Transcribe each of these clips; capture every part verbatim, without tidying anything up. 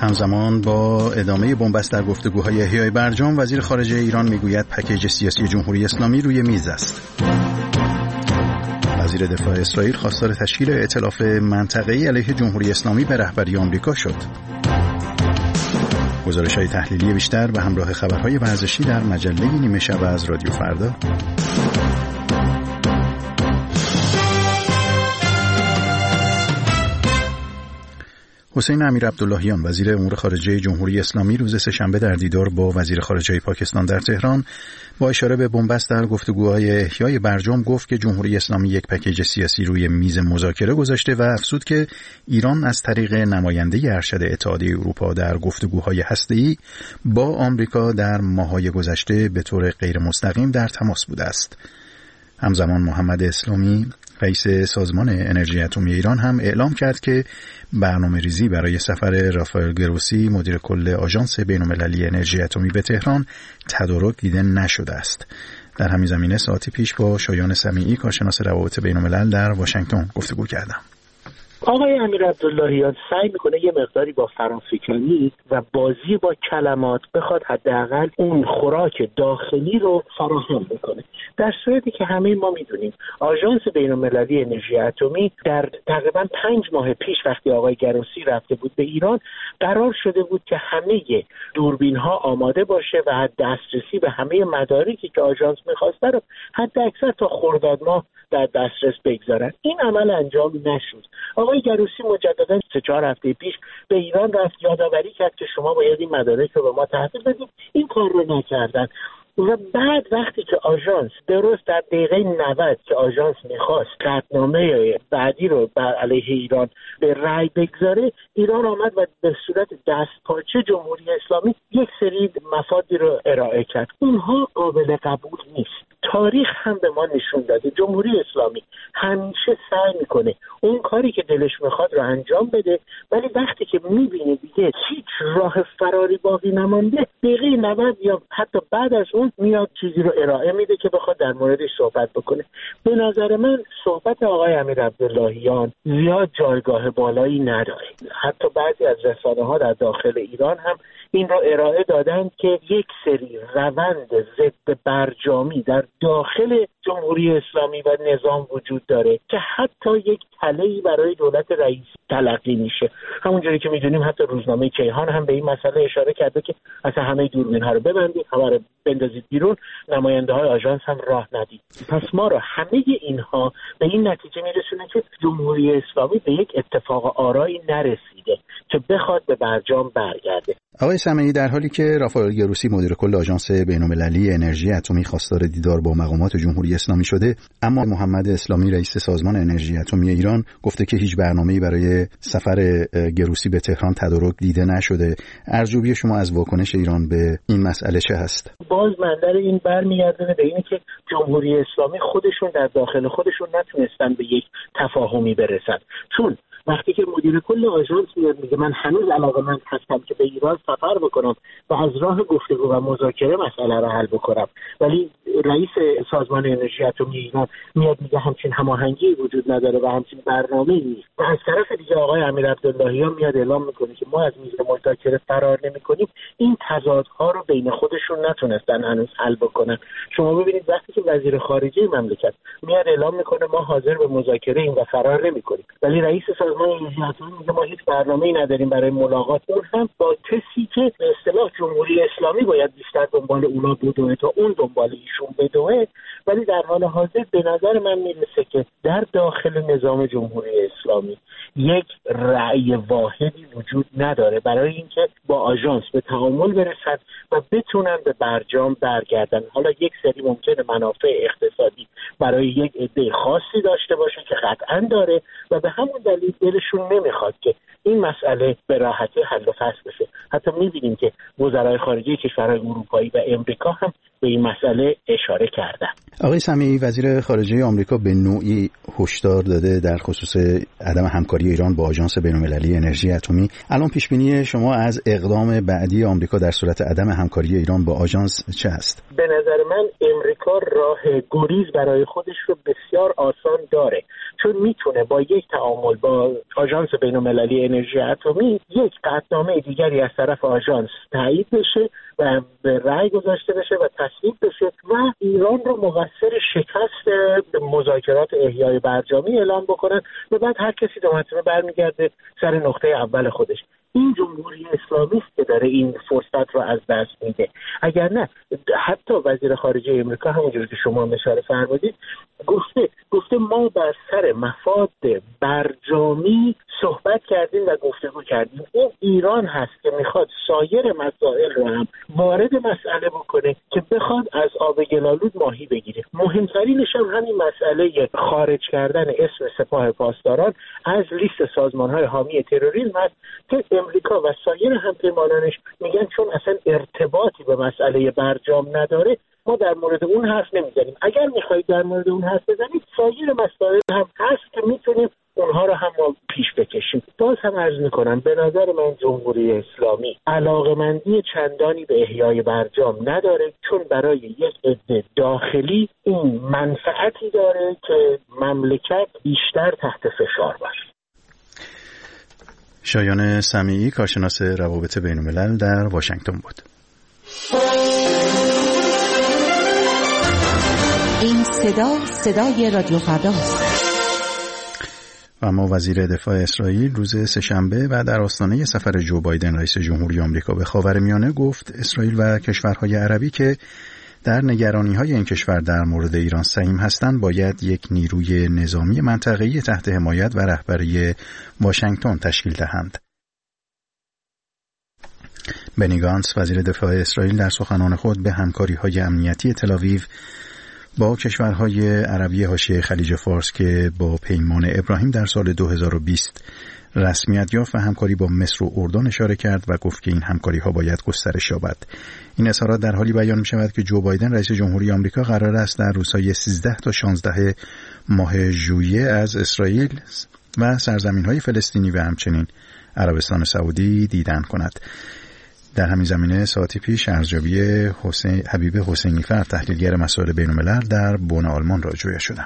همزمان با ادامه بنبست در گفتگوهای احیای برجام، وزیر خارجه ایران میگوید پکیج سیاسی جمهوری اسلامی روی میز است. وزیر دفاع اسرائیل خواستار تشکیل ائتلاف منطقه‌ای علیه جمهوری اسلامی به رهبری آمریکا شد. گزارش‌های تحلیلی بیشتر به همراه خبرهای ورزشی در مجله نیمه شب از رادیو فردا. حسین امیرعبداللهیان وزیر امور خارجه جمهوری اسلامی روز سه‌شنبه در دیدار با وزیر خارجه پاکستان در تهران با اشاره به بنبست در گفتگوهای احیای برجام گفت که جمهوری اسلامی یک پکیج سیاسی روی میز مذاکره گذاشته و افزود که ایران از طریق نماینده ارشد اتحادیه اروپا در گفتگوهای هسته‌ای با آمریکا در ماه‌های گذشته به طور غیر مستقیم در تماس بوده است. همزمان محمد اسلامی رئیس سازمان انرژی اتمی ایران هم اعلام کرد که برنامه‌ریزی برای سفر رافائل گروسی مدیر کل آژانس بین‌المللی انرژی اتمی به تهران تدارک دیده نشده است. در همین زمینه ساعتی پیش با شایان سمیعی کارشناس روابط بین‌الملل در واشنگتن گفتگو کردم. آقای امیرعبداللهیان سعی میکنه یه مقداری با فرافکنی و بازی با کلمات بخواد حداقل اون خوراک داخلی رو فراهم بکنه، در صورتی که همه ما میدونیم آژانس بین‌المللی انرژی اتمی در تقریبا پنج ماه پیش وقتی آقای گروسی رفته بود به ایران قرار شده بود که همه دوربین ها آماده باشه و دسترسی به همه مدارکی که آژانس میخواسته رو حتی اکثر تا خرداد ماه در دسترس بگذارن. این عمل انجام نشد. آقای گروسی مجددا سه چهار هفته پیش به ایران رفت، یادآوری کرد که شما باید این مدارک رو به ما تحویل بدید. این کار رو نکردن و بعد وقتی که آژانس درست در دقیقه نود که آژانس میخواست قطعنامه بعدی رو بر علیه ایران به رأی بگذاره، ایران آمد و به صورت دستپاچه جمهوری اسلامی یک سری مفادی رو ارائه کرد. اونها قابل قبول نیست. تاریخ هم به ما نشون داده جمهوری اسلامی همیشه سعی میکنه اون کاری که دلش میخواد رو انجام بده، ولی وقتی که میبینه دیگه هیچ راه فراری باقی نمانده، دقیقه نود یا حتی بعد از اون میاد چیزی رو ارائه میده که بخواد در موردش صحبت بکنه. به نظر من صحبت آقای امیرعبداللهیان زیاد جایگاه بالایی نداره. حتی بعضی از رسانه‌ها در داخل ایران هم این رو ارائه دادن که یک سری روند ضد برجامی در داخل جمهوری اسلامی و نظام وجود داره که حتی یک تله‌ای برای دولت رئیس تلقی میشه. همونجوری که میدونیم حتی روزنامه کیهان هم به این مسئله اشاره کرده که اصلا همه دوربین‌ها رو ببندید، همه رو بندازید بیرون، نماینده های آژانس هم راه ندید. پس ما رو همه اینها به این نتیجه میرسونه که جمهوری اسلامی به یک اتفاق آرایی نرسیده که بخواد به برجام برگرده. آقای سمیعی، در حالی که رافائل گروسی مدیر کل آژانس بین‌المللی انرژی اتمی خواستار دیدار با مقامات جمهوری اسلامی شده، اما محمد اسلامی رئیس سازمان انرژی اتمی ایران گفته که هیچ برنامه‌ای برای سفر گروسی به تهران تدارک دیده نشده. ارزیابی شما از واکنش ایران به این مسئله چه هست؟ باز منظر این برمیگردونه به اینه که جمهوری اسلامی خودشون در داخل خودشون نتونستن به یک تفاهمی برسن. چون وقتی که مدیر کل آژانس میاد میگه من هنوز علاقه‌مند هستم که به ایران سفر بکنم و از راه گفتگو و مذاکره مسئله رو حل بکنم، ولی رئیس سازمان انرژی اتمی ایران میاد میگه همچین هماهنگی وجود نداره و همچین برنامه‌ای نیست، و از طرف دیگه آقای امیرعبداللهیان میاد اعلام میکنه که ما از میز مذاکره فرار نمی‌کنیم. این تضادها رو بین خودشون نتونستن هنوز حل بکنن. شما ببینید وقتی که وزیر خارجه مملکت میاد اعلام میکنه ما حاضر به مذاکره ایم و فرار نمی‌کنیم، ولی رئیس سازمان انرژی اتمی میگه ما هیچ برنامه‌ای نداریم برای ملاقات، اون هم با کسی که به اصطلاح جمهوری اسلامی باید بیشتر دنبال اونا بدوه تا اون دنبال ایشون بدوه. ولی در حال حاضر به نظر من میرسه که در داخل نظام جمهوری اسلامی یک رأی واحدی وجود نداره برای اینکه با آژانس به تعامل برسن و بتونن به برجام برگردن. حالا یک سری ممکنه منافع اقتصادی برای یک عده خاصی داشته باشه که قطعا داره و به همون دلیل دلشون نمیخواد که این مسئله به راحتی حل و فصل بشه. حتی می‌بینیم که وزرای خارجه کشورهای اروپایی و امریکا هم به این مسئله اشاره کردن. آقای سمیعی، وزیر خارجه آمریکا به نوعی هشدار داده در خصوص عدم همکاری ایران با آژانس بین‌المللی انرژی اتمی. الان پیش بینی شما از اقدام بعدی آمریکا در صورت عدم همکاری ایران با آژانس چه است؟ به نظر من امریکا راه گریز برای خودش رو بسیار آسان داره، چون میتونه با یک تعامل با آژانس بین‌المللی انرژی اتمی یک قطعنامه دیگری از طرف آژانس تایید بشه و به رأی گذاشته بشه و تصویب بشه و ایران رو مقصر شکست مذاکرات احیای برجامی اعلام بکنن و بعد هر کسی دو مرتبه برمیگرده سر نقطه اول خودش. این جمهوری اسلامی است که داره این فرصت رو از دست میده. اگر نه حتی وزیر خارجه امریکا همونجوری که شما اشاره فرمودید گفته گفته ما بر سر مفاد برجامی صحبت کردیم و گفتگو کردیم. این ایران هست که میخواد سایر مسائل رو هم وارد مسئله بکنه که بخواد از آب گلالود ماهی بگیره. مهمترینش هم همین مسئله خارج کردن اسم سپاه پاسداران از لیست سازمان‌های حامی تروریسم هست که امریکا و سایر همپیمانانش میگن چون اصلا ارتباطی به مسئله برجام نداره ما در مورد اون حرف نمیزنیم. اگر میخواید در مورد اون حرف بزنید سایر مسائل هم هست که میتونیم اونها رو هم پیش بکشیم. باز هم عرض میکنم به نظر من جمهوری اسلامی علاقمندی چندانی به احیای برجام نداره، چون برای یک عده داخلی این منفعتی داره که مملکت بیشتر تحت فشار باشه. شایان سمیعی، کارشناس روابط بین‌الملل در واشنگتن بود. این صدا صدای رادیو فرداست. و اما وزیر دفاع اسرائیل روز سه‌شنبه و در آستانه سفر جو بایدن رئیس جمهوری آمریکا به خاورمیانه گفت اسرائیل و کشورهای عربی که در نگرانی‌های این کشور در مورد ایران سهیم هستند باید یک نیروی نظامی منطقه‌ای تحت حمایت و رهبری واشنگتن تشکیل دهند. بنی گانتس وزیر دفاع اسرائیل در سخنان خود به همکاری‌های امنیتی تل‌آویو با کشورهای عربی حاشیه خلیج فارس که با پیمان ابراهیم در سال دو هزار و بیست رسمیت یافت و همکاری با مصر و اردن اشاره کرد و گفت که این همکاری‌ها باید گسترش یابد. این اظهارات در حالی بیان می‌شود که جو بایدن رئیس جمهوری آمریکا قرار است در روزهای سیزده تا شانزده ماه ژوئیه از اسرائیل و سرزمین‌های فلسطینی و همچنین عربستان سعودی دیدن کند. در همین زمینه ساعتی پیش ارزیابی حسین حبیب حسینی‌فر تحلیلگر مسائل بین‌الملل در بن آلمان را جویا شدم.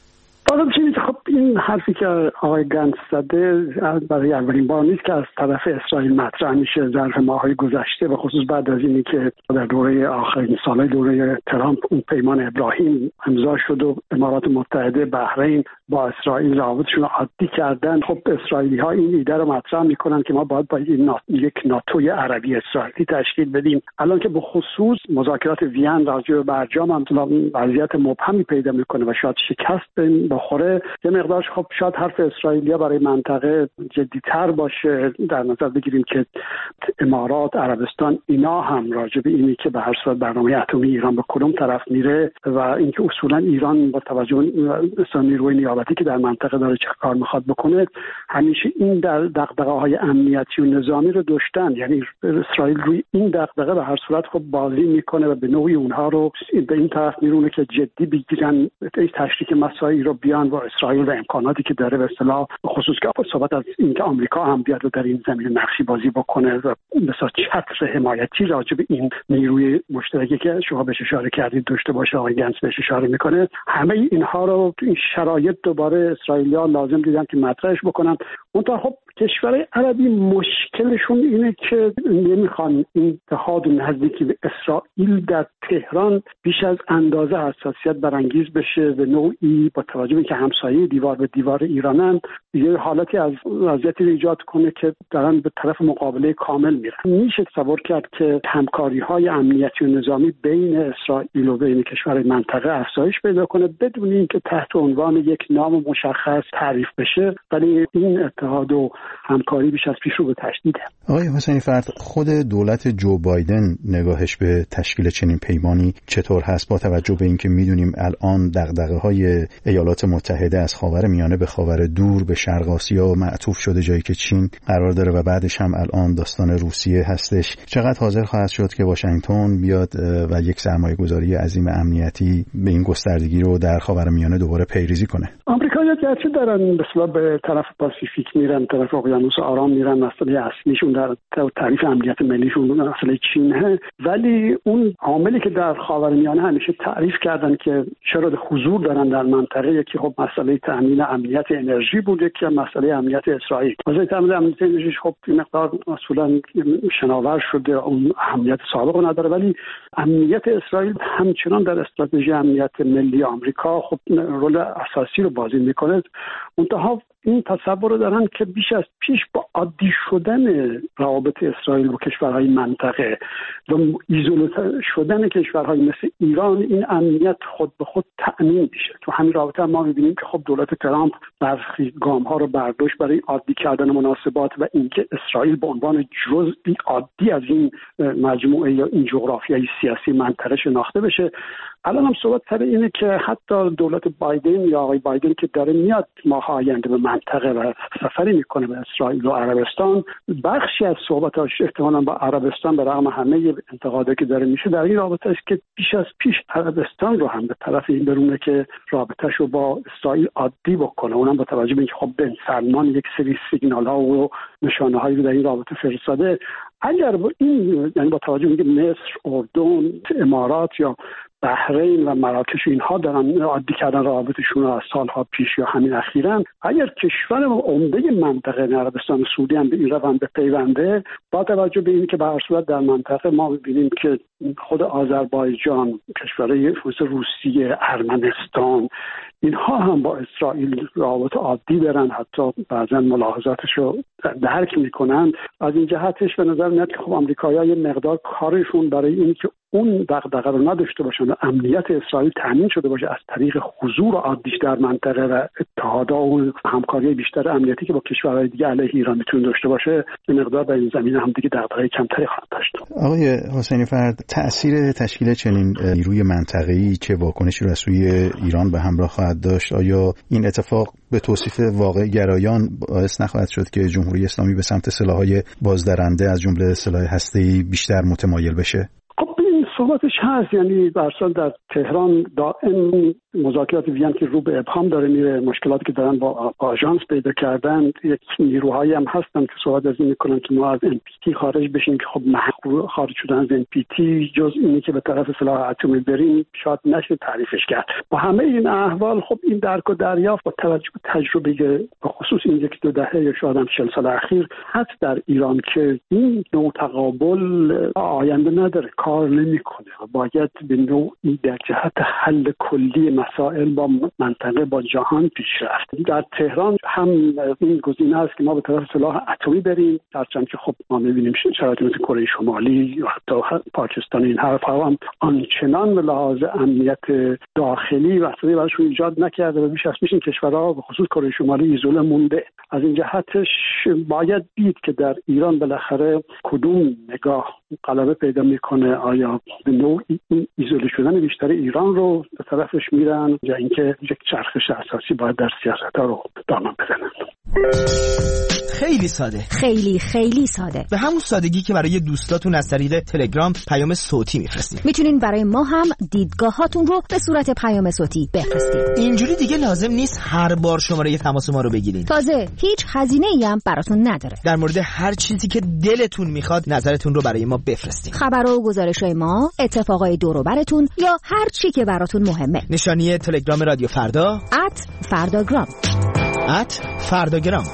خب این حرفی که آقای گنتس زده برای اولین بار نیست که از طرف اسرائیل مطرح میشه. ظرف ماه‌های گذشته و خصوص بعد از اینی که در دوره آخرین سالهای دوره ترامپ اون پیمان ابراهیم امضا شد و امارات متحده، بحرین با اسرائیل روابطشون رو عادی کردن. خب اسرائیلی‌ها این ایده رو مطرح میکنن که ما باید با یک ناتوی عربی اسرائیلی تشکیل بدیم. الان که به خصوص مذاکرات وین راجع به برجام هم وضعیت مبهمی پیدا میکنه و شاید شکست بخوره، یه مقدارش خب شاید حرف اسرائیلیا برای منطقه جدی‌تر باشه. در نظر بگیریم که امارات، عربستان اینا هم راجع به اینی که به هر صورت برنامه اتمی ایران به کدوم طرف میره و اینکه اصولا ایران با توجه به نیروی نیابتی که در منطقه داره چه کار میخواد بکنه، همیشه این در دغدغه‌های امنیتی و نظامی رو داشتن. یعنی اسرائیل روی این دغدغه به هر صورت خب بازی میکنه و به نوعی اونها رو به این طرف میرونه که جدی بگیرن تشریک مسائلی رو بیان با اسرائیل و امکاناتی که داره. به اصطلاح خصوص که صحبت از اینکه آمریکا هم بیاد و در این زمینه نقشی بازی بکنه و مثلا چتر حمایتی راجع به این نیروی مشترکی که شما بهش اشاره کردید داشته باشه، آقای گنتس بهش اشاره میکنه. همه اینها رو این شرایط دوباره اسرائیلی‌ها لازم دیدن که مطرحش بکنن. اونطور خب کشورهای عربی مشکلشون اینه که نمیخوان این اتحاد و نزدیکی به اسرائیل در تهران بیش از اندازه حساسیت برانگیز بشه و نوعی با توجه به اینکه همسایه دیوار به دیوار ایرانن یه حالتی از وضعیتی ایجاد کنه که دارن به طرف مقابله کامل میرن. میشه تصور کرد که همکاری‌های امنیتی و نظامی بین اسرائیل و بین کشورهای منطقه افزایش پیدا کنه بدون اینکه تحت عنوان یک نام مشخص تعریف بشه، ولی این اتحاد و همکاری بیش از پیش رو به تشدیده. آقای حسینی‌فر، خود دولت جو بایدن نگاهش به تشکیل چنین پیمانی چطور هست با توجه به اینکه میدونیم الان دغدغه‌های ایالات متحده از خاورمیانه به خاور دور به شرق آسیا معطوف شده، جایی که چین قرار داره و بعدش هم الان داستان روسیه هستش. چقدر حاضر خواهد شد که واشنگتن بیاد و یک سرمایه‌گذاری عظیم امنیتی به این گستردگی رو در خاورمیانه دوباره پیریزی کنه؟ آمریکایی‌ها گرچه دارن مثلا به طرف پاسیفیک میرن، طرف اقیانوس آرام میرن، مسئله اصلیشون در تعریف امنیت ملیشون مسئله چینه، ولی اون عاملی که در خاورمیانه همیشه تعریف کردن که چرا حضور دارن در منطقه، یکی خب مسئله تامین امنیت انرژی بود، یکی مسئله امنیت اسرائیل. مسئله تامین امنیت انرژی خب این مقدار اصولا شناور شده، اون اهمیت سابق نداره، ولی امنیت اسرائیل همچنان در استراتژی امنیت ملی آمریکا خب رول اساسی رو بازی میکنه. منتها این تصور رو دارن که بیش از پیش با عادی شدن روابط اسرائیل با کشورهای منطقه و ایزوله شدن کشورهای مثل ایران، این امنیت خود به خود تأمین میشه. تو همین رابطه ما میبینیم که خب دولت ترامپ برخی گام‌ها رو برداشت برای عادی کردن مناسبات و اینکه اسرائیل به عنوان جزئی عادی از این مجموعه یا این جغرافیای سیاسی منطقه شناخته بشه. الان هم صحبت سر اینه که حتی دولت بایدن یا آقای بایدن که داره میاد ماه آینده به منطقه و سفری میکنه به اسرائیل و عربستان، بخشی از صحبتاش احتمالاً با عربستان به رغم همه انتقاداتی که داره میشه در این رابطه است که بیش از پیش عربستان رو هم به طرف این برونه که رابطه‌ش رو با اسرائیل عادی بکنه، اونم با توجه به اینکه خب بن سلمان یک سری سیگنال‌ها و نشانه‌هایی رو در این رابطه فرستاده. اگر با این یعنی با توجه به اینکه مصر، اردن، امارات یا بحرین و مراکش اینها دارن عادی کردن روابطشون از سالها پیش یا همین اخیراً، اگر کشور عمده منطقه عربستان سعودی هم به این روند بپیونده، با توجه به اینکه به هر صورت در منطقه ما می‌بینیم که خود آذربایجان، کشورهای مثل روسیه، ارمنستان، اینها هم با اسرائیل روابط عادی دارن، حتی بعضا ملاحظاتش رو درک میکنن. از این جهتش به نظر میاد که خب آمریکایی‌ها یه مقدار کارشون برای این که اون دغدغه رو نداشته باشن و امنیت اسرائیل تامین شده باشه از طریق حضور عادیش در منطقه و اتحادها و همکاری بیشتر امنیتی که با کشورهای دیگه علیه ایران میتونه داشته باشه، به مقدار در این زمینه هم دیگه دغدغه کمتری خواهد داشت. آقای حسینی فرد، تأثیر تشکیل چنین نیروی منطقه‌ای چه واکنشی رو از سوی ایران به همراه خواهد داشت؟ آیا این اتفاق به توصیف واقع گرایان باعث نخواهد شد که جمهوری اسلامی به سمت سلاح‌های بازدارنده از جمله سلاح هسته‌ای بیشتر متمایل بشه؟ صحبتش هست، یعنی برسال در تهران دائم مذاکرات وین که رو به ابهام داره میره، مشکلاتی که دارن با آژانس پیدا کردن، یک نیروهایی هم هستن که صحبت از این میکنن که ما از ان پی تی خارج بشیم که خب محقق خارج شدن از ان پی تی جز اینی که به طرف سلاح اتمی بریم شاید نشه تعریفش کرد. با همه این احوال خب این درک و دریافت با توجه به تجربه به خصوص این یک دو دهه یا شاید هم چهل سال اخیر هست در ایران که این نوع تقابل آینده نداره، کار نمیکنه. باید به نوعی در جهت حل کلی مسائل با منطقه با جهان پیش رفت. در تهران هم این گزینه است که ما به طرف سلاح اتمی بریم، هرچند که خب ما می‌بینیم شرایط مثل کره شمالی یا حتی پاکستان این حرف هم آنچنان به لحاظ امنیت داخلی مسئله براشون ایجاد نکرده و بیش از پیش این کشورها به خصوص کره شمالی ایزوله مونده. از این جهتش باید دید که در ایران بالاخره کدوم نگاه غلبه پیدا میکنه، آیا به نوعی این ایزوله شدن بیشتر ایران رو به طرفش میرن یا اینکه یک چرخش اساسی باید در سیاست ها رو دامن بزنن. خیلی ساده، خیلی خیلی ساده، به همون سادگی که برای دوستاتون از طریق تلگرام پیام صوتی میفرستین. میتونین برای ما هم دیدگاهاتون رو به صورت پیام صوتی بفرستید. اینجوری دیگه لازم نیست هر بار شماره تماس ما رو بگیرین. تازه هیچ هزینه‌ای هم براتون نداره. در مورد هر چیزی که دلتون میخواد نظرتون رو برای ما بفرستین. خبر و گزارش‌های ما، اتفاقای دور و براتون یا هر چی که براتون مهمه. نشانی تلگرام رادیو فردا ات فرداگرام ات فرداگرام.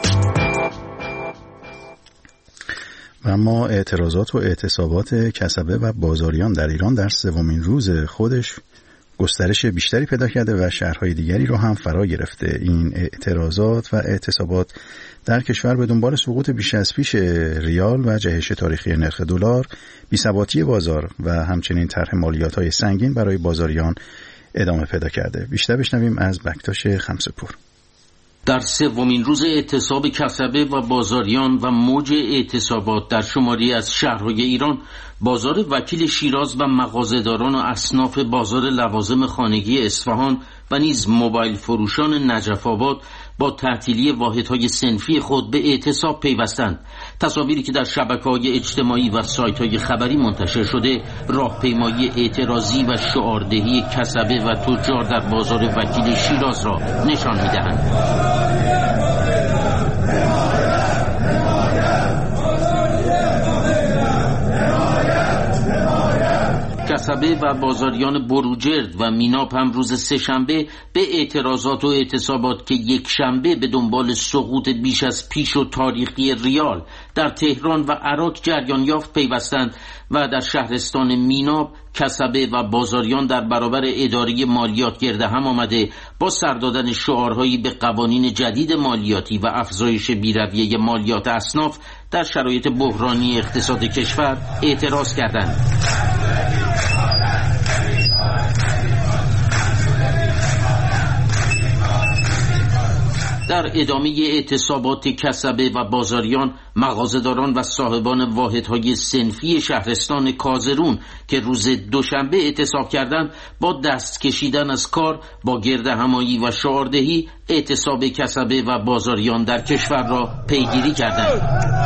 و اما اعتراضات و اعتصابات کسبه و بازاریان در ایران در سومین روز خودش گسترش بیشتری پیدا کرده و شهرهای دیگری رو هم فرا گرفته. این اعتراضات و اعتصابات در کشور به دنبال سقوط بیش از پیش ریال و جهش تاریخی نرخ دلار، بی‌ثباتی بازار و همچنین طرح مالیات‌های سنگین برای بازاریان ادامه پیدا کرده. بیشتر بشنویم از بکتاش خمسه‌پور. در سومین روز اعتصاب کسبه و بازاریان و موج اعتصابات در شماری از شهرهای ایران، بازار وکیل شیراز و مغازه‌داران و اصناف بازار لوازم خانگی اصفهان و نیز موبایل فروشان نجف آباد با تعطیلی واحدهای صنفی خود به اعتصاب پیوستند. تصاویری که در شبکه‌های اجتماعی و سایت‌های خبری منتشر شده راهپیمایی اعتراضی و شعاردهی کسبه و تجار در بازار وکیل شیراز را نشان می‌دهند. کسبه و بازاریان بروجرد و میناپ هم روز سه‌شنبه به اعتراضات و اعتصابات که یک شنبه به دنبال سقوط بیش از پیش و تاریخی ریال در تهران و عراق جریان یافت پیوستند و در شهرستان میناپ کسبه و بازاریان در برابر اداره مالیات گرد هم آمده با سر دادن شعارهایی به قوانین جدید مالیاتی و افزایش بی‌رویه مالیات اصناف در شرایط بحرانی اقتصاد کشور اعتراض کردند. در ادامه اعتصابات کسبه و بازاریان، مغازه‌داران و صاحبان واحدهای صنفی شهرستان کازرون که روز دوشنبه اعتصاب کردند با دست کشیدن از کار با گردهمایی و شعاردهی اعتصاب کسبه و بازاریان در کشور را پیگیری کردند.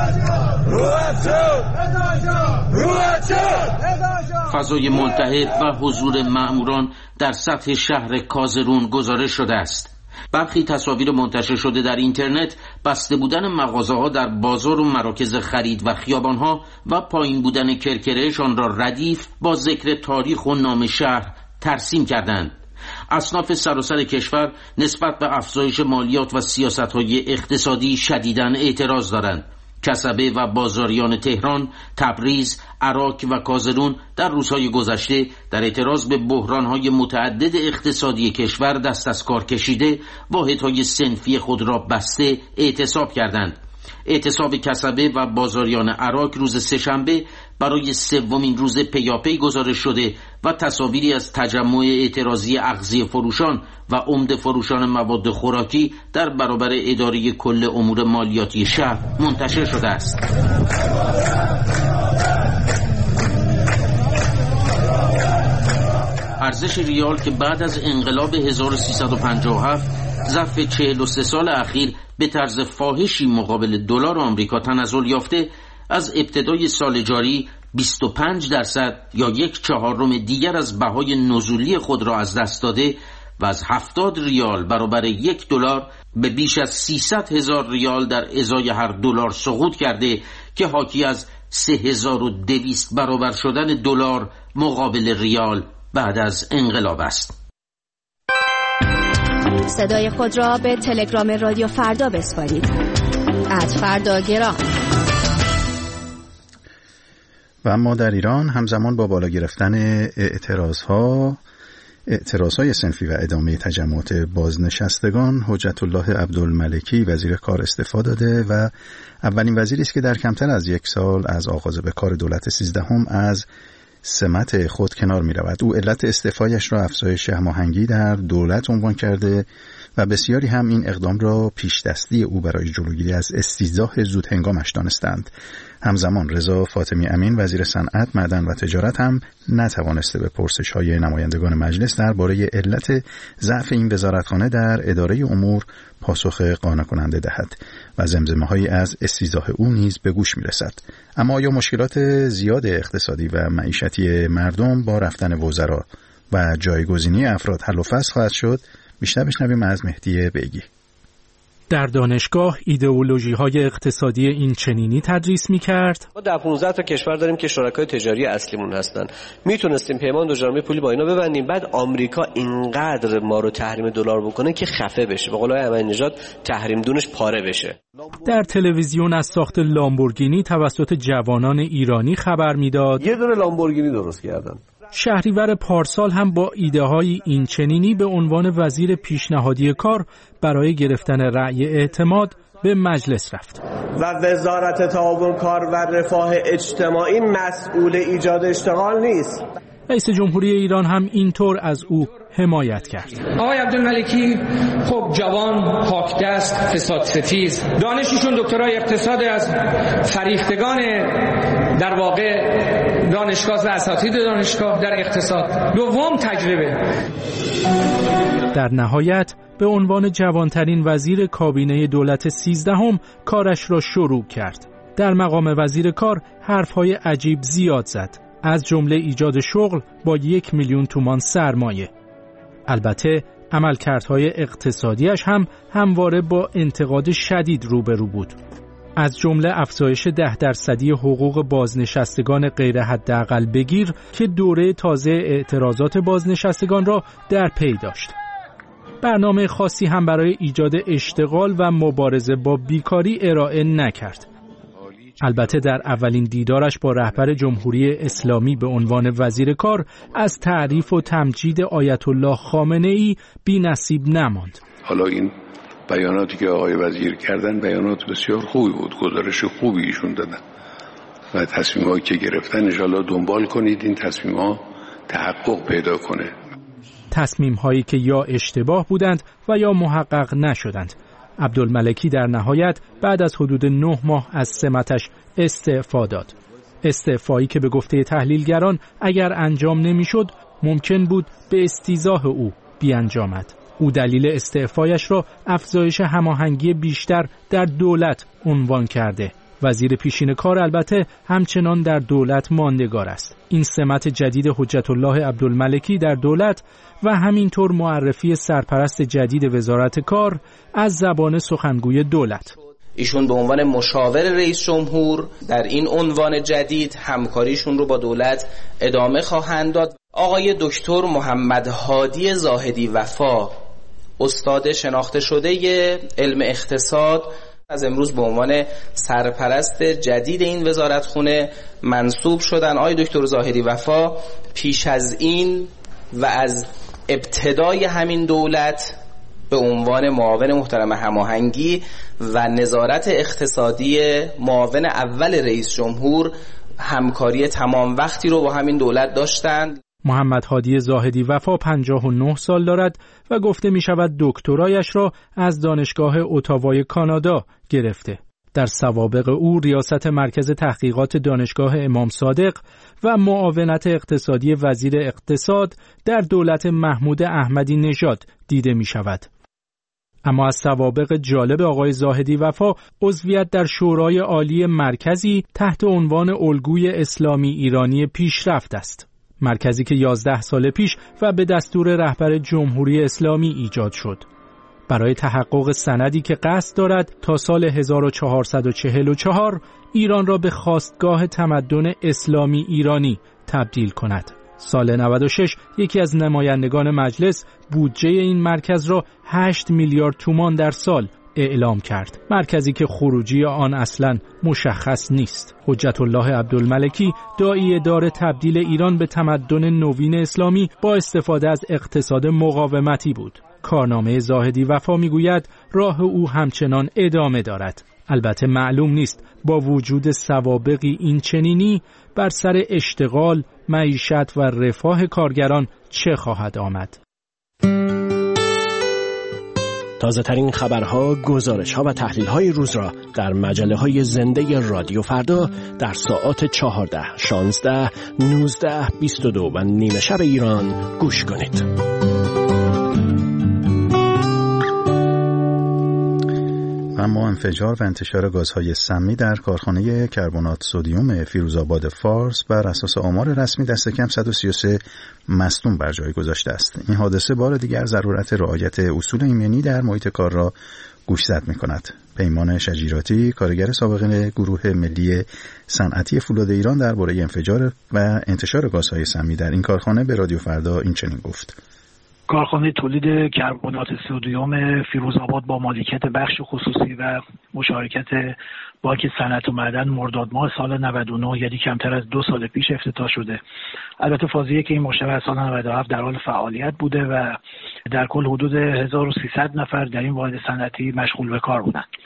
فضای ملتهب و حضور مأموران در سطح شهر کازرون گزارش شده است. برخی تصاویر منتشر شده در اینترنت بسته بودن مغازه‌ها در بازار و مراکز خرید و خیابان‌ها و پایین بودن کرکره‌شان را ردیف با ذکر تاریخ و نام شهر ترسیم کردند. اصناف سراسر کشور نسبت به افزایش مالیات و سیاست‌های اقتصادی شدیداً اعتراض دارند. کسبه و بازاریان تهران، تبریز، عراق و کازرون در روزهای گذشته در اعتراض به بحرانهای متعدد اقتصادی کشور دست از کار کشیده، واحدهای صنفی خود را بسته اعتصاب کردند. اعتصاب کسبه و بازاریان عراق روز سه‌شنبه برای سومین روز پیاپی گزارش شده و تصاویری از تجمع اعتراضی اغذیه فروشان و عمده فروشان مواد خوراکی در برابر اداره کل امور مالیاتی شهر منتشر شده است. ارزش ریال که بعد از انقلاب هزار و سیصد و پنجاه و هفت ظرف چهل و سه سال اخیر به طرز فاحشی مقابل دلار آمریکا تنزل یافته، از ابتدای سال جاری بیست و پنج درصد یا یک چهارم دیگر از بهای نزولی خود را از دست داده و از هفتاد ریال برابر یک دلار به بیش از سیصد هزار ریال در ازای هر دلار سقوط کرده که حاکی از سه هزار و دویست برابر شدن دلار مقابل ریال بعد از انقلاب است. صدای خود را به تلگرام رادیو فردا بسپارید. ات فردا گرام. و اما در ایران همزمان با بالا گرفتن اعتراضها اعتراضهای صنفی و ادامه تجمعات بازنشستگان، حجت الله عبدالملکی وزیر کار استعفا داده و اولین وزیری است که در کمتر از یک سال از آغاز به کار دولت سیزدهم از سمت خود کنار می رود. او علت استعفایش را افزایش هماهنگی در دولت عنوان کرده و بسیاری هم این اقدام را پیش دستی او برای جلوگیری از استیضاح زود هنگامش دانستند. همزمان رضا فاطمی امین وزیر صنعت، معدن و تجارت هم نتوانسته به پرسش‌های نمایندگان مجلس درباره علت ضعف این وزارتخانه در اداره امور پاسخ قانع کننده دهد و زمزمه‌هایی از استیضاح او نیز به گوش می‌رسد. اما آیا مشکلات زیاد اقتصادی و معیشتی مردم با رفتن وزرا و جایگزینی افراد حل و فصل خواهد شد؟ بیشتر بشنویم از مهدی بیگی. در دانشگاه ایدئولوژی‌های اقتصادی این چنینی تدریس می‌کرد. ما در پانزده تا کشور داریم که شرکای تجاری اصلیمون هستن. میتونستیم پیمان دوجانبه پولی با اینا ببندیم، بعد آمریکا اینقدر ما رو تحریم دلار بکنه که خفه بشه. به قول آقای احمدی نژاد تحریم دونش پاره بشه. در تلویزیون از ساخت لامبورگینی توسط جوانان ایرانی خبر میداد. یه دونه لامبورگینی درست کردن. شهریور پارسال هم با ایده‌های این چنینی به عنوان وزیر پیشنهادی کار برای گرفتن رأی اعتماد به مجلس رفت. و وزارت تعاون کار و رفاه اجتماعی مسئول ایجاد اشتغال نیست. رئیس جمهوری ایران هم اینطور از او حمایت کرد. آقای عبدالملکی خب جوان، پاکدست، فساد ستیز، دانششون دکترای اقتصاد از فریختگان در واقع دانشگاه و اساتید دانشگاه در اقتصاد. دوم تجربه. در نهایت به عنوان جوانترین وزیر کابینه دولت سیزدهم کارش را شروع کرد. در مقام وزیر کار حرفهای عجیب زیاد زد، از جمله ایجاد شغل با یک میلیون تومان سرمایه. البته عملکردهای اقتصادیش هم همواره با انتقاد شدید روبرو بود، از جمله افزایش ده درصدی حقوق بازنشستگان غیر حداقل بگیر که دوره تازه اعتراضات بازنشستگان را در پی داشت. برنامه خاصی هم برای ایجاد اشتغال و مبارزه با بیکاری ارائه نکرد. البته در اولین دیدارش با رهبر جمهوری اسلامی به عنوان وزیر کار از تعریف و تمجید آیت الله خامنه‌ای بی نصیب نماند. حالا این بیاناتی که آقای وزیر کردن بیانات بسیار خوبی بود، گزارش خوبی ایشون دادن و تصمیم‌هایی که گرفتن انشالله دنبال کنید این تصمیم‌ها تحقق پیدا کنه. تصمیم‌هایی که یا اشتباه بودند و یا محقق نشدند. عبدالملکی در نهایت بعد از حدود نه ماه از سمتش استعفا داد. استعفایی که به گفته تحلیلگران اگر انجام نمی‌شد ممکن بود به استیضاح او بیانجامد. او دلیل استعفایش را افزایش هماهنگی بیشتر در دولت عنوان کرده. وزیر پیشین کار البته همچنان در دولت ماندگار است. این سمت جدید حجت الله عبدالملکی در دولت و همینطور معرفی سرپرست جدید وزارت کار از زبان سخنگوی دولت. ایشون به عنوان مشاور رئیس جمهور در این عنوان جدید همکاریشون رو با دولت ادامه خواهند داد. آقای دکتر محمد هادی زاهدی وفا، استاد شناخته شده علم اقتصاد، از امروز به عنوان سرپرست جدید این وزارتخونه منصوب شدن. آقای دکتر زاهدی وفا پیش از این و از ابتدای همین دولت به عنوان معاون محترم هماهنگی و نظارت اقتصادی معاون اول رئیس جمهور همکاری تمام وقتی رو با همین دولت داشتند. محمد هادی زاهدی وفا پنجاه و نه سال دارد و گفته می شود دکترایش را از دانشگاه اتاوای کانادا گرفته. در سوابق او ریاست مرکز تحقیقات دانشگاه امام صادق و معاونت اقتصادی وزیر اقتصاد در دولت محمود احمدی نژاد دیده می شود. اما از سوابق جالب آقای زاهدی وفا عضویت در شورای عالی مرکزی تحت عنوان الگوی اسلامی ایرانی پیشرفت است. مرکزی که یازده سال پیش و به دستور رهبر جمهوری اسلامی ایجاد شد برای تحقق سندی که قصد دارد تا سال هزار و چهارصد و چهل و چهار ایران را به خاستگاه تمدن اسلامی ایرانی تبدیل کند. سال نود و شش یکی از نمایندگان مجلس بودجه این مرکز را هشت میلیارد تومان در سال اعلام کرد. مرکزی که خروجی آن اصلاً مشخص نیست. حجت الله عبدالملکی داعی دار تبدیل ایران به تمدن نوین اسلامی با استفاده از اقتصاد مقاومتی بود. کارنامه زاهدی وفا میگوید راه او همچنان ادامه دارد. البته معلوم نیست با وجود سوابقی این چنینی بر سر اشتغال، معیشت و رفاه کارگران چه خواهد آمد. تازه ترین خبرها، گزارش‌ها و تحلیل‌های روز را در مجله‌های زنده رادیو فردا در ساعات چهارده، شانزده، نوزده، بیست و دو و نیمه شب ایران گوش کنید. اما انفجار و انتشار گازهای سمی در کارخانه کربنات سدیم فیروزآباد فارس بر اساس آمار رسمی دست کم صد و سی و سه مصدوم بر جای گذاشته است. این حادثه بار دیگر ضرورت رعایت اصول ایمنی در محیط کار را گوشزد می‌کند. پیمان شجیراتی، کارگر سابق گروه ملی صنعتی فولاد ایران درباره انفجار و انتشار گازهای سمی در این کارخانه به رادیو فردا این چنین گفت: کارخانه تولید کربنات سدیم فیروزآباد با مالکیت بخش خصوصی و مشارکت بانک صنعت و معدن مرداد ماه سال نود و نه، یعنی کمتر از دو سال پیش افتتاح شده. البته فاضیه که این مشتبه از سال نود و هفت در حال فعالیت بوده و در کل حدود هزار و سیصد نفر در این واحد صنعتی مشغول به کار بودند.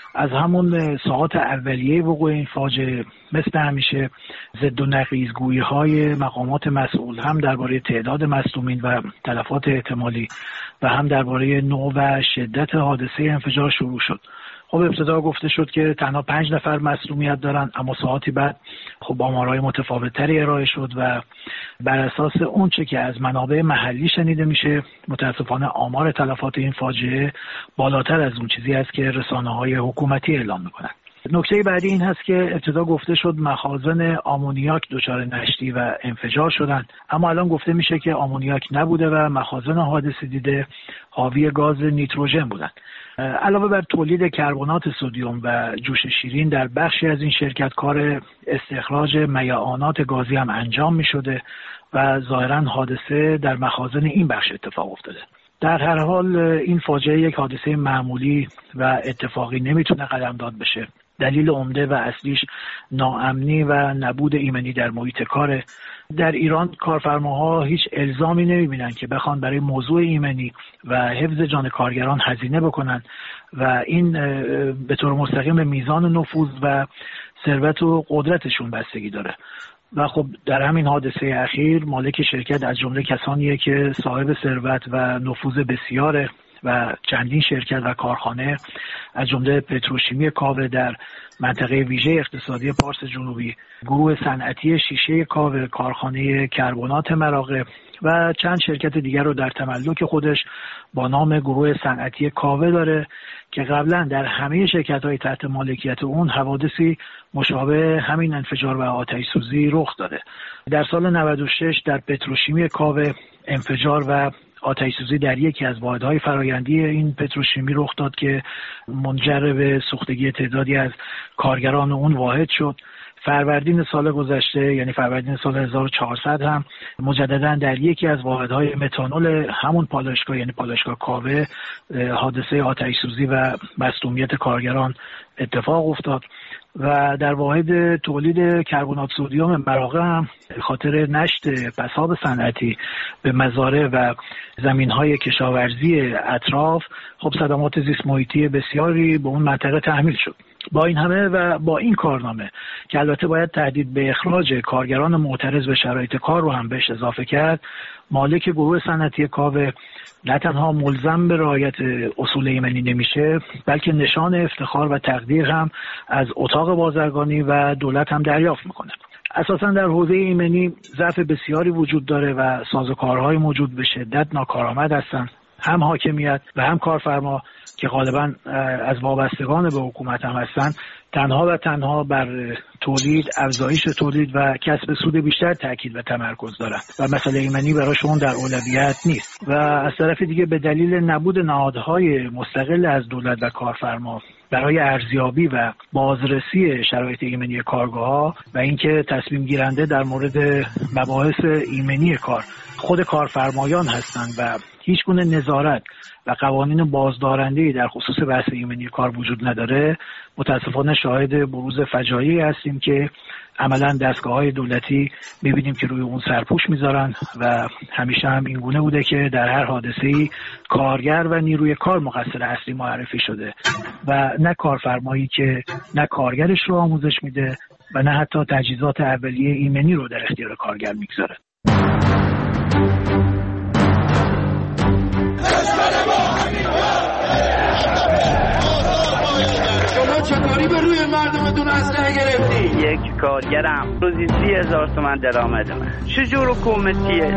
از همون ساعات اولیه وقوع این فاجعه مثل همیشه ضد و نقیض‌گویی های مقامات مسئول هم درباره تعداد مصدومین و تلفات احتمالی و هم درباره نوع و شدت حادثه انفجار شروع شد. خب ابتدا گفته شد که تنها پنج نفر مصدومیت دارن، اما ساعتی بعد خب آمارهای متفاوت‌تری ارائه شد و بر اساس اون چه که از منابع محلی شنیده میشه متاسفانه آمار تلفات این فاجعه بالاتر از اون چیزی است که رسانه‌های حکومتی اعلام میکنن. نکته بعدی این هست که ابتدا گفته شد مخازن آمونیاک دچار نشتی و انفجار شدن، اما الان گفته میشه که آمونیاک نبوده و مخازن حادثه دیده حاوی گاز نیتروژن بودن. علاوه بر تولید کربنات سدیم و جوش شیرین در بخشی از این شرکت کار استخراج میعانات گازی هم انجام می شده و ظاهرا حادثه در مخازن این بخش اتفاق افتاده. در هر حال این فاجعه یک حادثه معمولی و اتفاقی نمیتونه قلمداد بشه. دلیل عمده و اصلیش ناامنی و نبود ایمنی در محیط کاره. در ایران کارفرماها هیچ الزامی نمیبینن که بخوان برای موضوع ایمنی و حفظ جان کارگران هزینه بکنن و این به طور مستقیم به میزان نفوذ و ثروت و قدرتشون بستگی داره. و خب در همین حادثه اخیر مالک شرکت از جمله کسانیه که صاحب ثروت و نفوذ بسیاره و چندین شرکت و کارخانه از جمله پتروشیمی کاوه در منطقه ویژه اقتصادی پارس جنوبی، گروه صنعتی شیشه کاوه، کارخانه کربنات مراغه و چند شرکت دیگر رو در تملک خودش با نام گروه صنعتی کاوه داره که قبلا در همه شرکت‌های تحت مالکیت اون حوادثی مشابه همین انفجار و آتش سوزی رخ داده. در سال نود و شش در پتروشیمی کاوه انفجار و آتش سوزی در یکی از واحدهای فرآیندی این پتروشیمی رخ داد که منجر به سوختگی تعدادی از کارگران اون واحد شد. فروردین سال گذشته یعنی فروردین سال هزار و چهارصد هم مجددا در یکی از واحدهای متانول همون پالایشگاه یعنی پالایشگاه کاوه حادثه آتش سوزی و مصدومیت کارگران اتفاق افتاد و در واحد تولید کربنات سدیم مراغه هم خاطر نشت پساب صنعتی به مزارع و زمین‌های کشاورزی اطراف خب صدمات زیست محیطی بسیاری به اون منطقه تحمیل شد. با این همه و با این کارنامه که البته باید تهدید به اخراج کارگران معترض به شرایط کار رو هم بهش اضافه کرد، مالک گروه صنعتی کاوه نه تنها ملزم به رعایت اصول ایمنی نمیشه بلکه نشان افتخار و تقدیر هم از اتاق بازرگانی و دولت هم دریافت میکنه. اساسا در حوزه ایمنی ضعف بسیاری وجود داره و سازوکارهای موجود به شدت ناکارآمد هستند. هم حاکمیت و هم کارفرما که غالبا از وابستگان به حکومت هم هستن تنها و تنها بر تولید، افزایش تولید و کسب سود بیشتر تاکید و تمرکز دارن و مسئله ایمنی براشون در اولویت نیست و از طرف دیگه به دلیل نبود نهادهای مستقل از دولت و کارفرما برای ارزیابی و بازرسی شرایط ایمنی کارگاه‌ها و اینکه تصمیم گیرنده در مورد مباحث ایمنی کار خود کارفرمایان هستند و هیچ گونه نظارت و قوانین بازدارنده‌ای در خصوص بحث ایمنی کار وجود نداره، متاسفانه شاهد بروز فجایعی هستیم که عملا دستگاه‌های دولتی می‌بینیم که روی اون سرپوش می‌ذارن و همیشه هم این گونه بوده که در هر حادثه‌ای کارگر و نیروی کار مقصر اصلی معرفی شده و نه کارفرمایی که نه کارگرش رو آموزش میده و نه حتی تجهیزات اولیه ایمنی رو در اختیار کارگر میگذاره. شما چطوری به روی مردمتون اسلحه گرفتی؟ یک کارگرم روزی سی هزار تومن درآمد من. چجور حکومتیه؟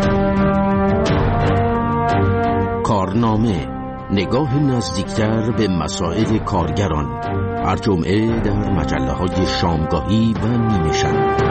کارنامه، نگاه نزدیکتر به مسائل کارگران، هر جمعه در مجله‌های شامگاهی و نیمه شب.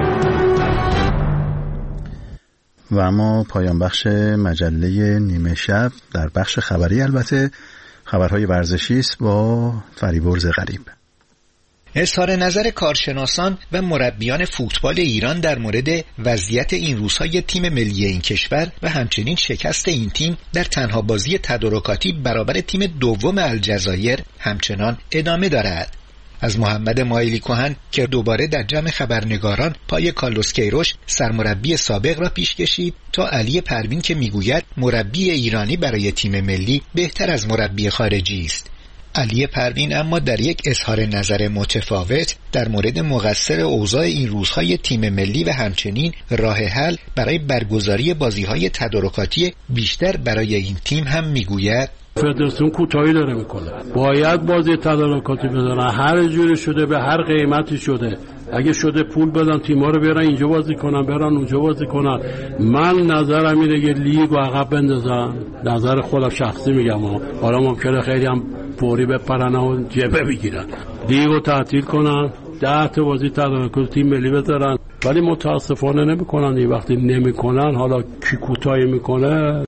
و اما پایان بخش مجله نیمه شب در بخش خبری البته خبرهای ورزشی است با فریبرز غریب. اظهار نظر کارشناسان و مربیان فوتبال ایران در مورد وضعیت این روزهای تیم ملی این کشور و همچنین شکست این تیم در تنها بازی تدارکاتی برابر تیم دوم الجزایر همچنان ادامه دارد. از محمد مایلی کهن که دوباره در جمع خبرنگاران پای کارلوس کیروش سرمربی سابق را پیش کشید تا علی پروین که میگوید مربی ایرانی برای تیم ملی بهتر از مربی خارجی است. علی پروین اما در یک اظهار نظر متفاوت در مورد مقصر اوضاع این روزهای تیم ملی و همچنین راه حل برای برگزاری بازی‌های تدارکاتی بیشتر برای این تیم هم میگوید فدراسیون کوتاهی داره میکنه، باید بازی تدارکاتی بذارن، هر جوری شده به هر قیمتی شده، اگه شده پول بدن تیم‌ها رو بیارن اینجا بازی کنن برن اونجا بازی کنن. من نظرم اینه که لیگ رو عقب بندازن، نظر خودم شخصی میگم، حالا ممکنه خیلی هم فوری بپرن و جبه بگیرن، لیگ رو تعطیل کنن، ده تا بازی تدارکاتی تیم ملی بذارن، ولی متاسفانه نمیکنن. این وقتی نمیکنن حالا کی کوتاهی میکنه؟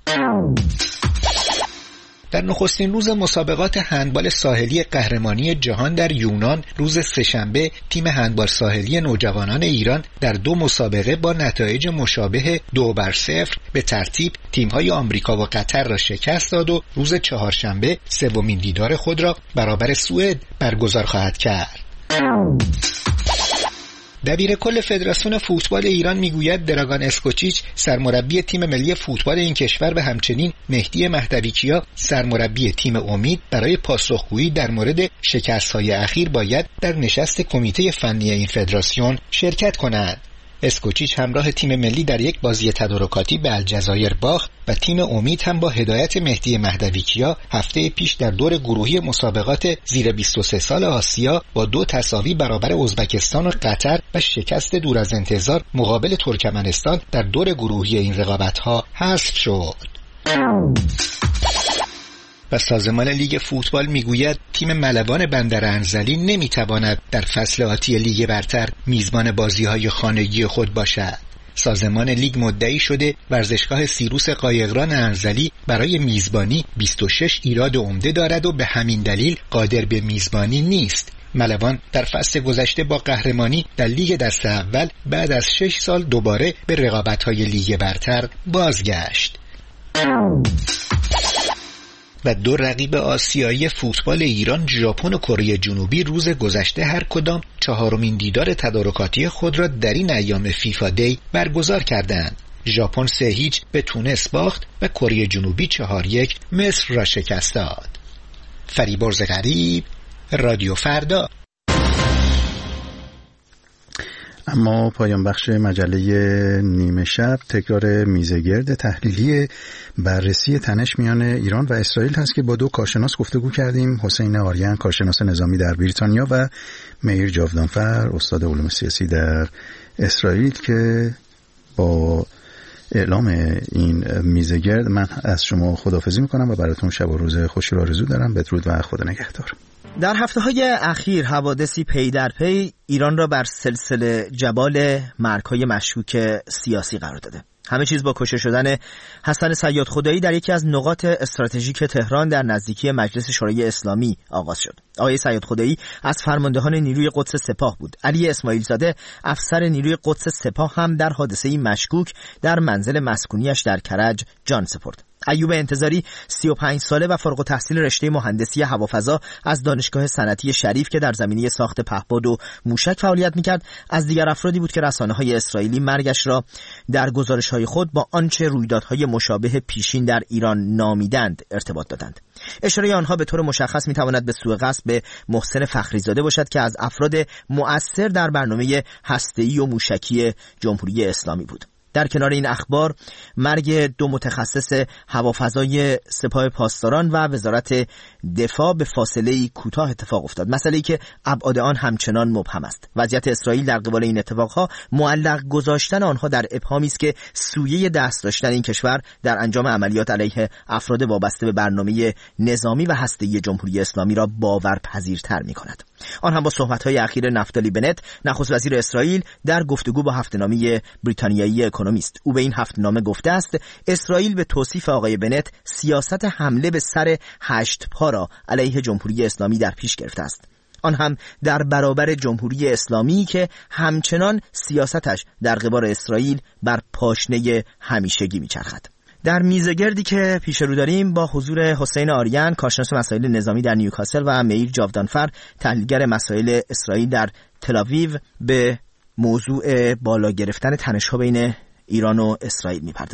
در نخستین روز مسابقات هندبال ساحلی قهرمانی جهان در یونان روز سه‌شنبه تیم هندبال ساحلی نوجوانان ایران در دو مسابقه با نتایج مشابه دو بر صفر به ترتیب تیم‌های آمریکا و قطر را شکست داد و روز چهارشنبه سومین دیدار خود را برابر سوئد برگزار خواهد کرد. دبیر کل فدراسیون فوتبال ایران میگوید دراگان اسکوچیچ سرمربی تیم ملی فوتبال این کشور و همچنین مهدی مهدویکیا سرمربی تیم امید برای پاسخگویی در مورد شکست‌های اخیر باید در نشست کمیته فنی این فدراسیون شرکت کنند. اسکوچیچ همراه تیم ملی در یک بازی تدارکاتی به الجزایر باخت و تیم امید هم با هدایت مهدی مهدویکیا هفته پیش در دور گروهی مسابقات زیر بیست و سه سال آسیا با دو تساوی برابر ازبکستان و قطر و شکست دور از انتظار مقابل ترکمنستان در دور گروهی این رقابت‌ها حذف شد. و سازمان لیگ فوتبال میگوید تیم ملوان بندر انزلی نمیتواند در فصل آتی لیگ برتر میزبان بازی‌های خانگی خود باشد. سازمان لیگ مدعی شده ورزشگاه سیروس قایقران انزلی برای میزبانی بیست و شش ایراد عمده دارد و به همین دلیل قادر به میزبانی نیست. ملوان در فصل گذشته با قهرمانی در لیگ دسته اول بعد از شش سال دوباره به رقابت‌های لیگ برتر بازگشت. و دو رقیب آسیایی فوتبال ایران ژاپن و کره جنوبی روز گذشته هر کدام چهارمین دیدار تدارکاتی خود را در این ایام فیفا دی برگزار کردند. ژاپن سه هیچ به تونس باخت و کره جنوبی چهار یک مصر را شکست داد. فریبرز غریب، رادیو فردا. اما پایان بخش مجله نیمه شب تکرار میزگرد تحلیلی بررسی تنش میان ایران و اسرائیل هست که با دو کارشناس گفتگو کردیم، حسین آریان کارشناس نظامی در بریتانیا و مهیر جاودانفر استاد علوم سیاسی در اسرائیل که با اعلام این میزگرد من از شما خداحافظی میکنم و براتون شب و روز خوشی را آرزو دارم. بدرود و خدا نگهدار. در هفته‌های اخیر حوادثی پی در پی ایران را بر سلسله جبال مرگ‌های مشکوک سیاسی قرار داده. همه چیز با کشته شدن حسن صیاد خدایی در یکی از نقاط استراتژیک تهران در نزدیکی مجلس شورای اسلامی آغاز شد. آقای صیاد خدایی از فرماندهان نیروی قدس سپاه بود. علی اسماعیل زاده افسر نیروی قدس سپاه هم در حادثه‌ای مشکوک در منزل مسکونیش در کرج جان سپرد. ایوب انتظاری سی و پنج ساله و فارغ التحصیل رشته مهندسی هوافضا از دانشگاه صنعتی شریف که در زمینه ساخت پهپاد و موشک فعالیت می‌کرد از دیگر افرادی بود که رسانه‌های اسرائیلی مرگش را در گزارش‌های خود با آنچه رویدادهای مشابه پیشین در ایران نامیدند ارتباط دادند. اشاره آنها به طور مشخص می‌تواند به سوء قصد به محسن فخریزاده باشد که از افراد مؤثر در برنامه هسته‌ای و موشکی جمهوری اسلامی بود. در کنار این اخبار مرگ دو متخصص هوافضای سپاه پاسداران و وزارت دفاع به فاصله کوتاه اتفاق افتاد، مسئله‌ای که ابعاد آن همچنان مبهم است. وضعیت اسرائیل در قبال این اتفاقها معلق گذاشتن آنها در ابهامی است که سویه دست داشتن این کشور در انجام عملیات علیه افراد وابسته به برنامه نظامی و هسته‌ای جمهوری اسلامی را باورپذیرتر می‌کند. آن هم با صحبت‌های اخیر نفتالی بنت نخست وزیر اسرائیل در گفتگو با هفته‌نامه بریتانیایی اکونومیست. او به این هفته‌نامه گفته است اسرائیل به توصیف آقای بنت سیاست حمله به سر هشت پا را علیه جمهوری اسلامی در پیش گرفته است، آن هم در برابر جمهوری اسلامی که همچنان سیاستش در قبال اسرائیل بر پاشنه همیشگی میچرخد. در میزگردی که پیش رو داریم با حضور حسین آریان کارشناس مسائل نظامی در نیوکاسل و مهیر جاودانفر تحلیلگر مسائل اسرائیل در تل‌آویو به موضوع بالا گرفتن تنش‌ها بین ایران و اسرائیل میپردازیم.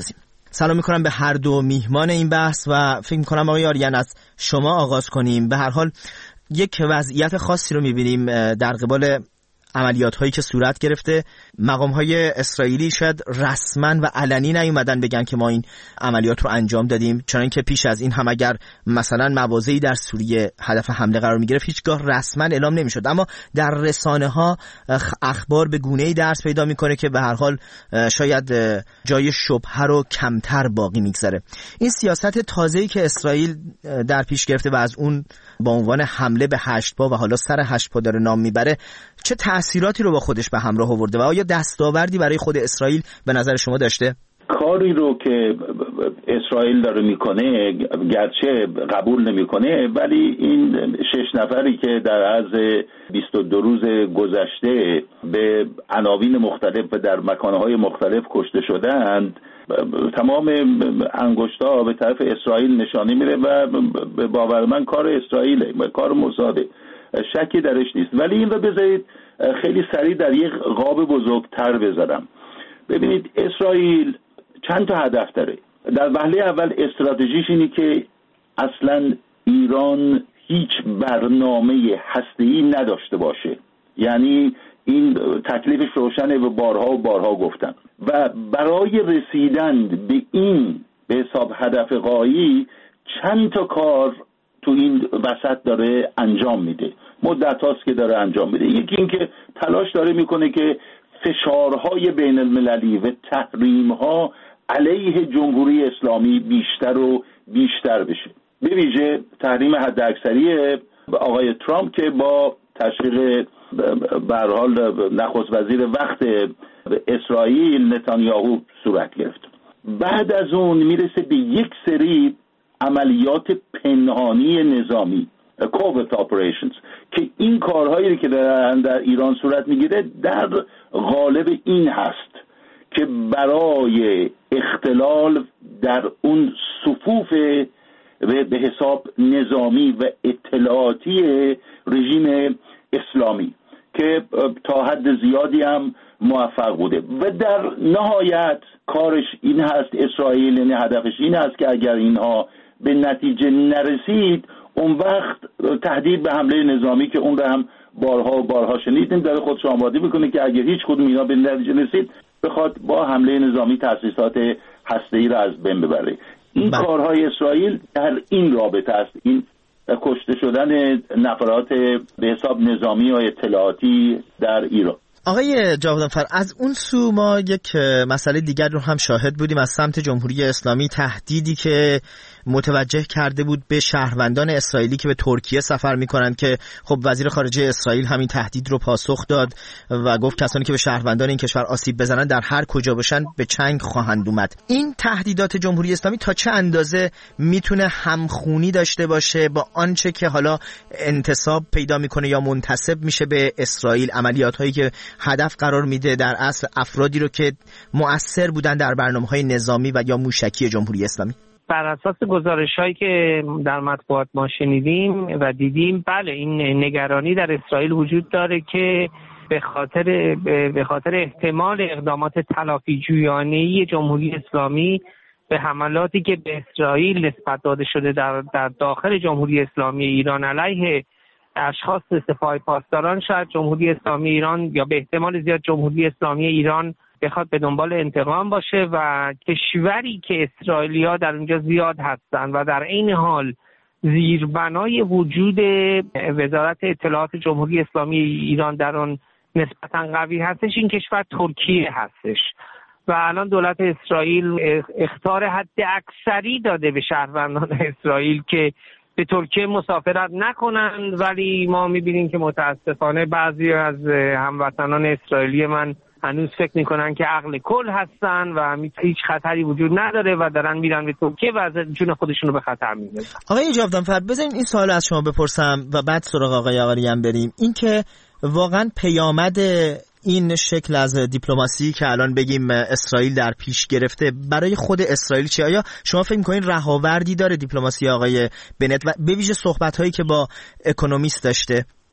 سلام میکنم به هر دو میهمان این بحث و فکر میکنم آقای آریان از شما آغاز کنیم. به هر حال یک وضعیت خاصی رو میبینیم در قبال عملیات هایی که صورت گرفته. مقام های اسرائیلی شاید رسما و علنی نیومدن بگن که ما این عملیات رو انجام دادیم، چون که پیش از این هم اگر مثلا مواضعی در سوریه هدف حمله قرار میگرفت هیچگاه رسما اعلام نمیشد، اما در رسانه ها اخبار به گونه‌ای درس پیدا میکنه که به هر حال شاید جای شبهه رو کمتر باقی میگذاره. این سیاست تازه‌ای که اسرائیل در پیش گرفته و از اون با عنوان حمله به هشت پا و حالا سر هشت پا داره نام میبره، چه تأثیراتی رو با خودش به همراه آورده و آیا دستاوردی برای خود اسرائیل به نظر شما داشته؟ کاری رو که اسرائیل داره میکنه گرچه قبول نمیکنه، ولی این شش نفری که در عرض بیست و دو روز گذشته به عناوین مختلف و در مکانهای مختلف کشته شدند، تمام انگشت‌ها به طرف اسرائیل نشانه میره و به باور من کار اسرائیله و کار موساده، شکی درش نیست. ولی این رو بذارید خیلی سریع در یک قاب بزرگتر بذارم. ببینید اسرائیل چند تا هدف داره. در وهله اول استراتژیش اینه که اصلا ایران هیچ برنامه هسته‌ای نداشته باشه، یعنی این تکلیفش روشنه و بارها و بارها گفتم، و برای رسیدن به این به حساب هدف غایی چند تا کار تو این وسط داره انجام میده، مدت هاست که داره انجام میده. یکی این که تلاش داره میکنه که فشارهای بین المللی و تحریمها علیه جمهوری اسلامی بیشتر و بیشتر بشه، به ویژه تحریم حداکثری آقای ترامپ که با تشویق به هر حال نخست وزیر وقت اسرائیل نتانیاهو صورت گرفت. بعد از اون میرسه به یک سری عملیات پنهانی نظامی covert operations که این کارهایی که در, در ایران صورت میگیره در قالب این هست که برای اختلال در اون صفوف به حساب نظامی و اطلاعاتی رژیم اسلامی که تا حد زیادی هم موفق بوده و در نهایت کارش این هست، اسرائیل یعنی هدفش این هست که اگر اینها به نتیجه نرسید اون وقت تهدید به حمله نظامی که اون رو هم بارها و بارها شنیدیم داره خودش آماده میکنه که اگر هیچ کدوم اینا به نتیجه رسید بخواد با حمله نظامی تأسیسات هسته‌ای را از بین ببره. این با. کارهای اسرائیل در این رابطه است، این کشته شدن نفرات به حساب نظامی و اطلاعاتی در ایران. آقای جاودانفر، از اون سو ما یک مسئله دیگر رو هم شاهد بودیم از سمت جمهوری اسلامی، تهدیدی که متوجه کرده بود به شهروندان اسرائیلی که به ترکیه سفر میکنند که خب وزیر خارجه اسرائیل همین تهدید رو پاسخ داد و گفت کسانی که به شهروندان این کشور آسیب بزنن در هر کجا باشن به چنگ خواهند اومد. این تهدیدات جمهوری اسلامی تا چه اندازه میتونه همخونی داشته باشه با آنچه که حالا انتساب پیدا میکنه یا منتسب میشه به اسرائیل، عملیات هایی که هدف قرار میده در اصل افرادی رو که مؤثر بودن در برنامه‌های نظامی و یا موشکی جمهوری اسلامی؟ بر اساس گزارش‌هایی که در مطبوعات ما شنیدیم و دیدیم، بله این نگرانی در اسرائیل وجود داره که به خاطر به خاطر احتمال اقدامات تلافی جویانه‌ای جمهوری اسلامی به حملاتی که به اسرائیل نسبت داده شده در در داخل جمهوری اسلامی ایران علیه اشخاص سپاه پاسداران، شاید جمهوری اسلامی ایران یا به احتمال زیاد جمهوری اسلامی ایران بخواد به دنبال انتقام باشه و کشوری که اسرائیلی‌ها در اونجا زیاد هستن و در این حال زیربنای وجود وزارت اطلاعات جمهوری اسلامی ایران در اون نسبتاً قوی هستش، این کشور ترکیه هستش و الان دولت اسرائیل اخطار حد اکثری داده به شهروندان اسرائیل که به ترکیه مسافرت نکنند، ولی ما می‌بینیم که متاسفانه بعضی از هموطنان اسرائیلی من هنوز فکر میکنن که عقل کل هستن و هیچ خطری وجود نداره و دارن میرن به ترکیه و از جون خودشون رو به خطر میندازن. آقای جاودانفر، بذارین این سوال از شما بپرسم و بعد سراغ آقای آقایان بریم. این که واقعا پیامد این شکل از دیپلماسی که الان بگیم اسرائیل در پیش گرفته برای خود اسرائیل چی؟ آیا شما فکر می‌کنین رهاوردی داره دیپلماسی آقای بنت و به ویژه صحبت‌هایی که با اکونومیست داشته؟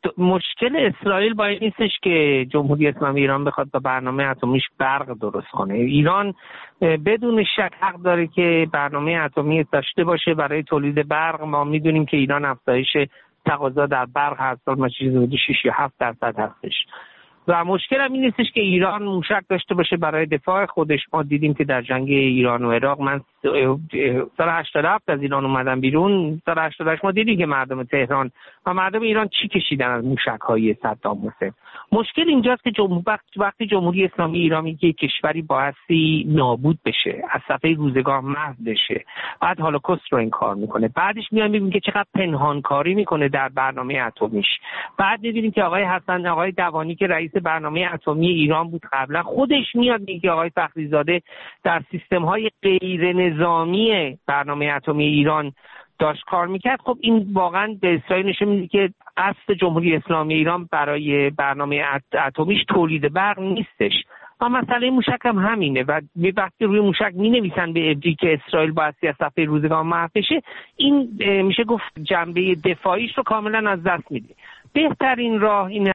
مشکل اسرائیل با این نیستش که جمهوری اسلامی ایران بخواد با برنامه اتمیش برق درست کنه. ایران بدون شک حق داره که برنامه اتمی داشته باشه برای تولید برق. ما میدونیم که ایران افزایش تقاضا در برق هر سال حدود شش یا هفت درصد هستش و مشکل هم این نیستش که ایران موشک داشته باشه برای دفاع خودش. ما دیدیم که در جنگ ایران و عراق، من سال هشتاد و هفت از ایران اومدم بیرون، سال هشتاد و هشت ما دیدیم که مردم تهران و مردم ایران چی کشیدن از موشک‌های صدام حسین. مشکل اینجاست که جمهور وقتی جمهوری اسلامی ایران میگه کشوری بایستی نابود بشه، از صفحه روزگار محو بشه، بعد هولوکاست رو انکار میکنه، بعدش میاد میبینیم که چقدر پنهانکاری میکنه در برنامه اتمیش. بعد میبینیم که آقای حسن آقای دوانی که رئیس برنامه اتمی ایران بود قبلا، خودش میاد میگه آقای فخریزاده در سیستم‌های غیر نظامی برنامه اتمی ایران داشت کار میکرد. خب این واقعا به اسرائیل نشون میده که قصد جمهوری اسلامی ایران برای برنامه اتمیش تولید برق نیستش. و مسئله موشک هم همینه و وقتی روی موشک مینویسن به عبری که اسرائیل بایستی از صفحه روزگار محو بشه، این میشه گفت جنبه دفاعیش رو کاملا از دست میده. بهترین راه این